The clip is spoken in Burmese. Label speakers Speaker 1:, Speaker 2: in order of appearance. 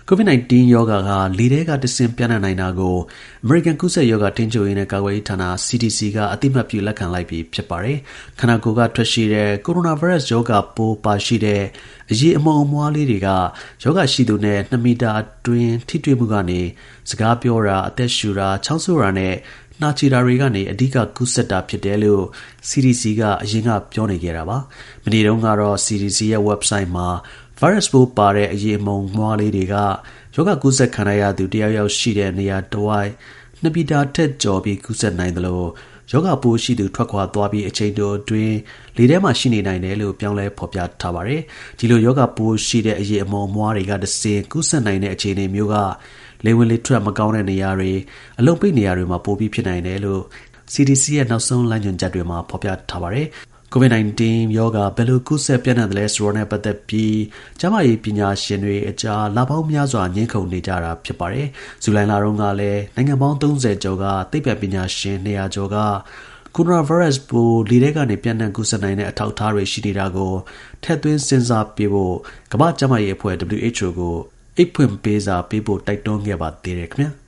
Speaker 1: COVID-19 yoga ka lide ka tisin piana naina go American Kusa yoga tinjo ine kawai thana CDC ka atimat pyu lakhan lai pi phit pare khana ko ka thwat shi de coronavirus yoga po pa shi de ayi among amwa li de ka yoga shi tu ne 2 meterအတွင်းထိတွေ့မှုကနေစကားပြောတာအသက်ရှူတာချောင်းဆိုးတာနဲ့နှာချီတာတွေကနေအဓိကကူးစက်တာဖြစ်တယ်လို့ CDC ကအရင်ကပြောနေကြတာပါမနေ့တုန်းကတော့ CDC ရဲ့ website မှာ virus ပိုးပါတဲ့အရေးအမုံမွားလေးတွေကယောဂကူးစက်ခံရသူတယောက်ယောက်ရှိတဲ့နေရာတစ်ဝိုက်2 မီတာထက်ကျော်ပြီးကူးစက်နိုင်တယ်လို့ယောဂပိုးရှိသူထွက်ခွာသွားပြီးအချိန်တိုအတွင်းလေထဲမှာရှိနေနိုင်တယ်လို့ပြောင်းလဲဖော်ပြထားပါတယ်ဒီလိုယောဂပိုးရှိတဲ့အရေးအမုံမွားတွေကတစ်စင်ကူးစက်နိုင်တဲ့အခြေအနေမျိုးကလေဝင်လေထွက်မကောင်းတဲ့နေရာတွေအလုံပိတ်နေရာတွေမှာပိုပြီးဖြစ်နိုင်တယ်လို့ CDC ရဲ့နောက်ဆုံးလမ်းညွှန်ချက်တွေမှာဖော်ပြထားပါတယ်COVID-19 ယောဂဘယ်လိုကူးစက်ပြန့်နှံ့တယ်လဲဆိုတော့နဲ့ပတ်သက်ပြီးကျန်းမာရေးပညာရှင်တွေအကြားလပေါင်းများစွာငြင်းခုန်နေကြတာဖြစ်ပါတယ်။ဇူလိုင်လတုန်းကလည်းနိုင်ငံပေါင်း30ကျော်ကသိပ္ပံပညာရှင်200ကျော်ကcoronavirus ပိုးလေထဲကနေပြန့်နှံ့ကူးစက်နိုင်တဲ့အထောက်အထားတွေရှိနေတာကိုထည့်သွင်းစဉ်းစားပေးဖို့ကမ္ဘာ့ကျန်းမာရေးအဖွဲ့ WHO ကိုအိတ်ဖွင့်ပေးစာပေးဖို့တိုက်တွန်းခဲ့ပါသေးတယ်ခင်ဗျာ။